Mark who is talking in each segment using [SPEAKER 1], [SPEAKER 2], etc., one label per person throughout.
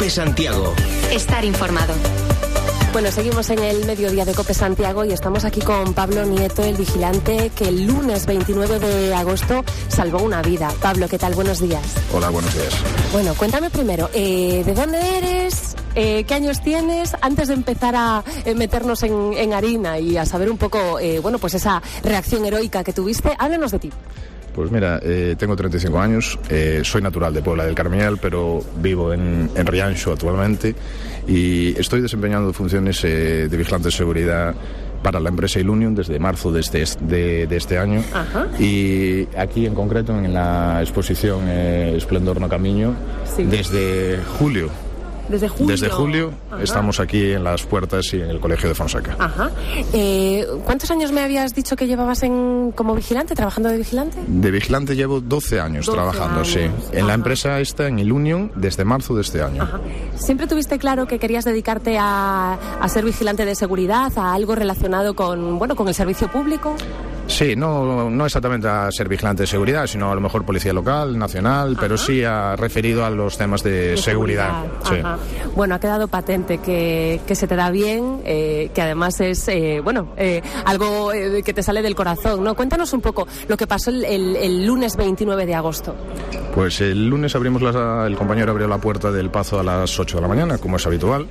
[SPEAKER 1] COPE Santiago.
[SPEAKER 2] Estar informado.
[SPEAKER 3] Bueno, seguimos en el mediodía de COPE Santiago y estamos aquí con Pablo Nieto, el vigilante que el lunes 29 de agosto salvó una vida. Pablo, ¿qué tal? Buenos días.
[SPEAKER 4] Hola, buenos días.
[SPEAKER 3] Bueno, cuéntame primero, ¿de dónde eres? ¿Qué años tienes? Antes de empezar a meternos en harina y a saber un poco, pues esa reacción heroica que tuviste, háblanos de ti.
[SPEAKER 4] Pues mira, tengo 35 años, soy natural de Puebla del Carmiñal, pero vivo en Rianxo actualmente y estoy desempeñando funciones de vigilante de seguridad para la empresa Ilunion desde marzo de este año. Ajá. Y aquí en concreto en la exposición Esplendor no Camiño, sí, desde julio. Desde julio estamos aquí en las puertas y en el Colegio de Fonseca.
[SPEAKER 3] Ajá. ¿Cuántos años me habías dicho que llevabas como vigilante, trabajando de vigilante?
[SPEAKER 4] De vigilante llevo 12 años trabajando, sí. En la empresa esta, en Ilunion, desde marzo de este año.
[SPEAKER 3] Ajá. ¿Siempre tuviste claro que querías dedicarte a ser vigilante de seguridad, a algo relacionado con el servicio público?
[SPEAKER 4] Sí, no exactamente a ser vigilante de seguridad, sino a lo mejor policía local, nacional, ajá, pero sí referido a los temas de seguridad. Sí.
[SPEAKER 3] Bueno, ha quedado patente que se te da bien, que además es algo que te sale del corazón, ¿no? Cuéntanos un poco lo que pasó el lunes 29 de agosto.
[SPEAKER 4] Pues el lunes el compañero abrió la puerta del Pazo a las 8 de la mañana, como es habitual.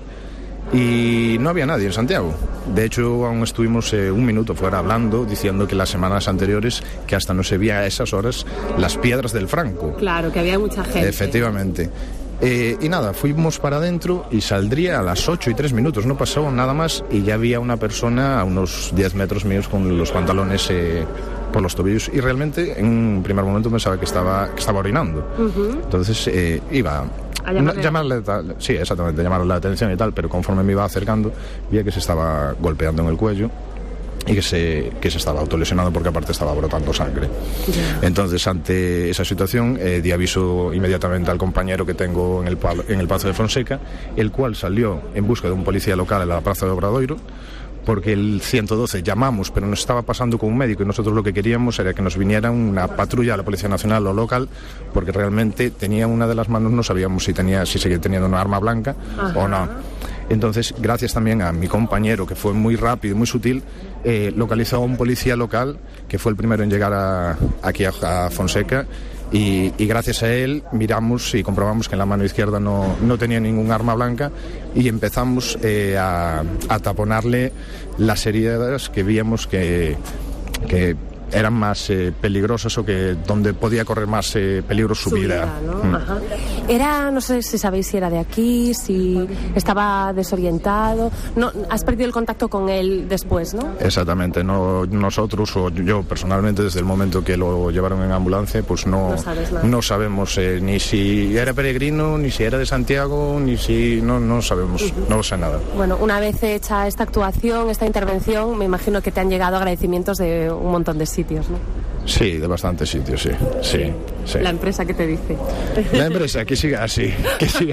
[SPEAKER 4] Y no había nadie en Santiago. De hecho, aún estuvimos un minuto fuera hablando, diciendo que las semanas anteriores, que hasta no se veía a esas horas las piedras del Franco.
[SPEAKER 3] Claro, que había mucha gente.
[SPEAKER 4] Efectivamente. Y nada, fuimos para adentro y saldría a las 8:03, no pasó nada más y ya había una persona a unos 10 metros míos con los pantalones por los tobillos y realmente en un primer momento pensaba que estaba orinando. Uh-huh. Entonces iba a llamarle la atención y tal, pero conforme me iba acercando vi que se estaba golpeando en el cuello y que se estaba autolesionando porque aparte estaba brotando sangre. Yeah. Entonces, ante esa situación, di aviso inmediatamente al compañero que tengo en el Pazo de Fonseca, el cual salió en busca de un policía local en la Plaza de Obradoiro, porque el 112 llamamos, pero nos estaba pasando con un médico y nosotros lo que queríamos era que nos viniera una patrulla de la Policía Nacional o local, porque realmente tenía una de las manos, no sabíamos si seguía teniendo una arma blanca, ajá, o no. Entonces, gracias también a mi compañero, que fue muy rápido y muy sutil, localizó a un policía local, que fue el primero en llegar aquí a Fonseca, y gracias a él miramos y comprobamos que en la mano izquierda no tenía ningún arma blanca y empezamos a taponarle las heridas que víamos que eran más peligrosas o que donde podía correr más peligro su vida, ¿no?
[SPEAKER 3] Ajá. No sé si sabéis si era de aquí, si estaba desorientado. No, has perdido el contacto con él después, ¿no?
[SPEAKER 4] Exactamente. No, nosotros o yo personalmente desde el momento que lo llevaron en ambulancia, pues no sabemos ni si era peregrino, ni si era de Santiago, ni si no sabemos, uh-huh, no sé nada.
[SPEAKER 3] Bueno, una vez hecha esta actuación, esta intervención, me imagino que te han llegado agradecimientos de un montón de sitios, ¿no?
[SPEAKER 4] Sí, de bastantes sitios, sí.
[SPEAKER 3] La empresa, ¿qué te dice?
[SPEAKER 4] La empresa, que siga así. Sí.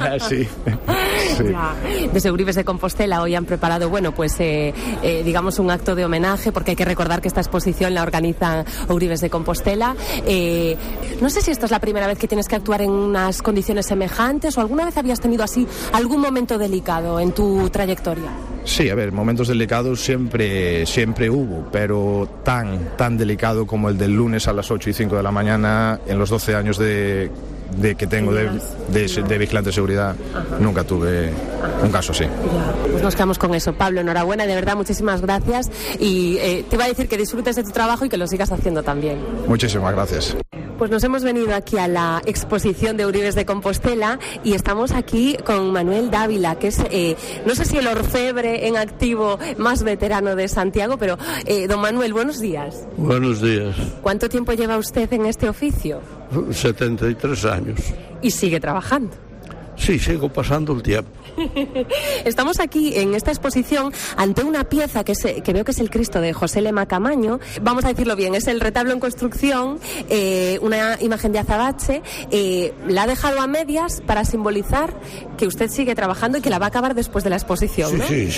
[SPEAKER 3] Ya. Desde Eurives de Compostela hoy han preparado, digamos un acto de homenaje, porque hay que recordar que esta exposición la organiza Eurives de Compostela. No sé si esta es la primera vez que tienes que actuar en unas condiciones semejantes o alguna vez habías tenido así algún momento delicado en tu trayectoria.
[SPEAKER 4] Sí, a ver, momentos delicados siempre hubo, pero tan delicado como el del lunes a las 8:05 de la mañana en los 12 años de que tengo de vigilante de seguridad, ajá, nunca tuve un caso así.
[SPEAKER 3] Ya, pues nos quedamos con eso. Pablo, enhorabuena, de verdad, muchísimas gracias y te iba a decir que disfrutes de tu trabajo y que lo sigas haciendo también.
[SPEAKER 4] Muchísimas gracias.
[SPEAKER 3] Pues nos hemos venido aquí a la exposición de Eurives de Compostela y estamos aquí con Manuel Dávila, que es, no sé si el orfebre en activo más veterano de Santiago, pero don Manuel, buenos días.
[SPEAKER 5] Buenos días.
[SPEAKER 3] ¿Cuánto tiempo lleva usted en este oficio?
[SPEAKER 5] 73 años.
[SPEAKER 3] ¿Y sigue trabajando?
[SPEAKER 5] Sí, sigo pasando el tiempo.
[SPEAKER 3] Estamos aquí en esta exposición ante una pieza que veo que es el Cristo de José Lema Camaño. Vamos a decirlo bien, es el retablo en construcción, una imagen de azabache. La ha dejado a medias para simbolizar que usted sigue trabajando y que la va a acabar después de la exposición, ¿no?
[SPEAKER 5] Sí,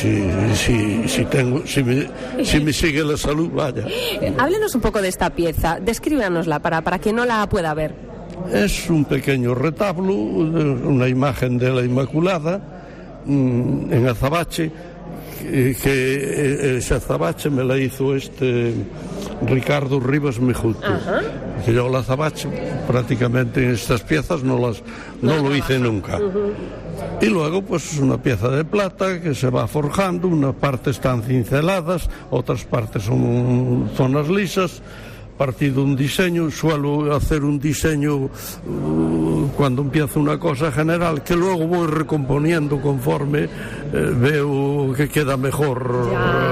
[SPEAKER 5] si me sigue la salud, vaya.
[SPEAKER 3] Háblenos un poco de esta pieza, descríbanosla para quien no la pueda ver.
[SPEAKER 5] Es un pequeño retablo, una imagen de la Inmaculada en azabache, que ese azabache me la hizo Ricardo Rivas Mejuto. Que yo el azabache prácticamente en estas piezas no lo hice nunca. Y luego pues una pieza de plata que se va forjando, una parte están cinceladas, otras partes son zonas lisas. Partido un diseño, suelo hacer un diseño cuando empiezo una cosa general que luego voy recomponiendo conforme veo que queda mejor.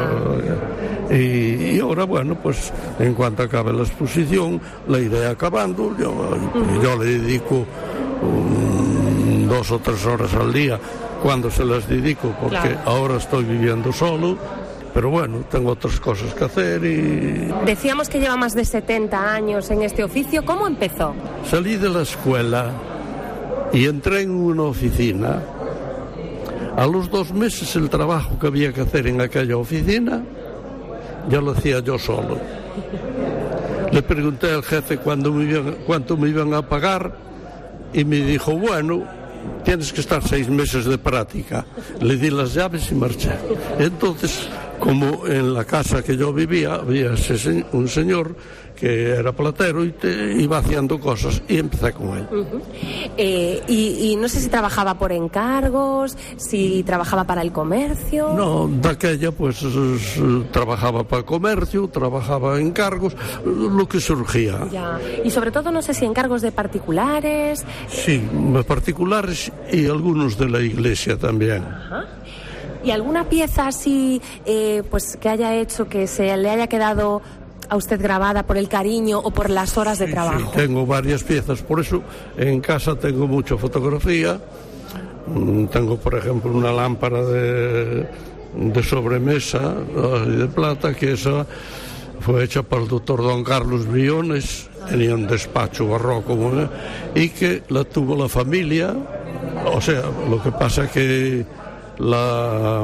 [SPEAKER 5] Y ahora, bueno, pues en cuanto acabe la exposición la iré acabando. Yo le dedico 2 o 3 horas al día cuando se las dedico, porque ahora estoy viviendo solo. Pero bueno, tengo otras cosas que hacer y...
[SPEAKER 3] Decíamos que lleva más de 70 años en este oficio. ¿Cómo empezó?
[SPEAKER 5] Salí de la escuela y entré en una oficina. A los 2 meses el trabajo que había que hacer en aquella oficina ya lo hacía yo solo. Le pregunté al jefe cuánto me iban a pagar y me dijo, bueno, tienes que estar 6 meses de práctica. Le di las llaves y marché. Entonces, como en la casa que yo vivía había un señor que era platero y iba haciendo cosas, y empecé con él.
[SPEAKER 3] Y no sé si trabajaba por encargos, si trabajaba para el comercio.
[SPEAKER 5] No, de aquella pues trabajaba para el comercio, trabajaba en encargos, lo que surgía.
[SPEAKER 3] Ya. Y sobre todo no sé si encargos de particulares.
[SPEAKER 5] Sí, particulares y algunos de la iglesia también.
[SPEAKER 3] Ajá. ¿Y alguna pieza así pues que haya hecho que se le haya quedado a usted grabada por el cariño o por las horas de trabajo?
[SPEAKER 5] Sí, tengo varias piezas, por eso en casa tengo mucha fotografía. Tengo, por ejemplo, una lámpara de sobremesa de plata, que esa fue hecha por el doctor don Carlos Briones, tenía un despacho barroco, y que la tuvo la familia. O sea, lo que pasa que la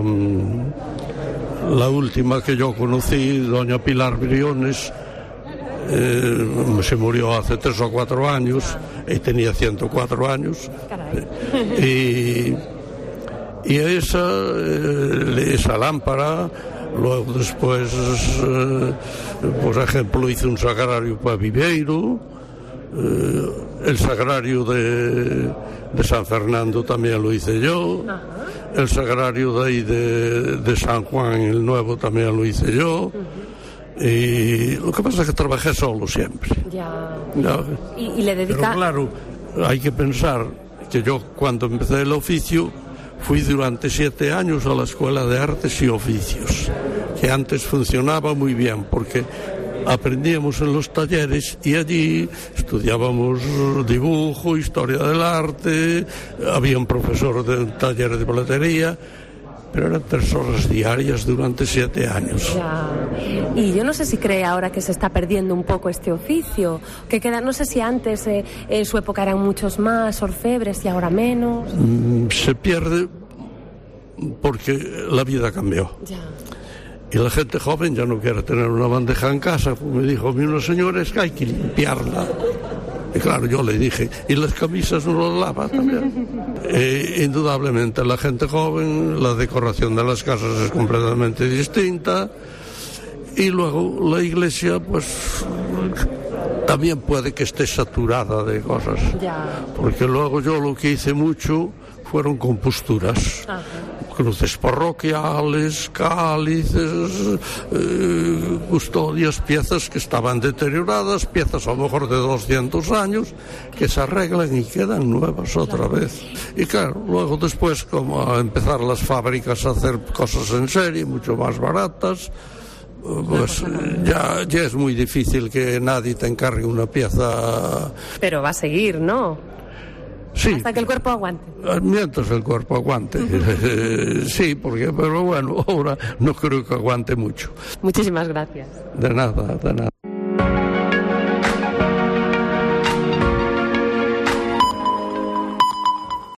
[SPEAKER 5] última que yo conocí, doña Pilar Briones, se murió hace 3 o 4 años y tenía 104 años. Y esa lámpara, luego después, por ejemplo, hice un sagrario para Viveiro, el sagrario de San Fernando también lo hice yo. El sagrario de ahí de San Juan, el nuevo, también lo hice yo. Y lo que pasa es que trabajé solo siempre.
[SPEAKER 3] Ya. ¿Y le dedica...?
[SPEAKER 5] Pero claro, hay que pensar que yo cuando empecé el oficio fui durante 7 años a la Escuela de Artes y Oficios, que antes funcionaba muy bien porque aprendíamos en los talleres y allí estudiábamos dibujo, historia del arte, había un profesor de un taller de platería, pero eran 3 horas diarias durante 7 años.
[SPEAKER 3] Ya. Y yo no sé si cree ahora que se está perdiendo un poco este oficio, que queda, no sé si antes en su época eran muchos más orfebres y ahora menos.
[SPEAKER 5] Se pierde porque la vida cambió. Ya. Y la gente joven ya no quiere tener una bandeja en casa. Me dijo una señora, es que hay que limpiarla. Y claro, yo le dije, ¿y las camisas no las lava también? Indudablemente la gente joven, la decoración de las casas es completamente distinta. Y luego la iglesia, pues también puede que esté saturada de cosas. Ya. Porque luego yo lo que hice mucho fueron composturas. Ajá. Cruces parroquiales, cálices, custodias, piezas que estaban deterioradas, piezas a lo mejor de 200 años, que se arreglan y quedan nuevas otra vez. Y claro, luego después, como a empezar las fábricas a hacer cosas en serie, mucho más baratas, pues ya es muy difícil que nadie te encargue una pieza.
[SPEAKER 3] Pero va a seguir, ¿no?
[SPEAKER 5] Sí,
[SPEAKER 3] hasta que el cuerpo aguante.
[SPEAKER 5] Mientras el cuerpo aguante. Sí, pero bueno, ahora no creo que aguante mucho.
[SPEAKER 3] Muchísimas gracias.
[SPEAKER 5] De nada, de nada.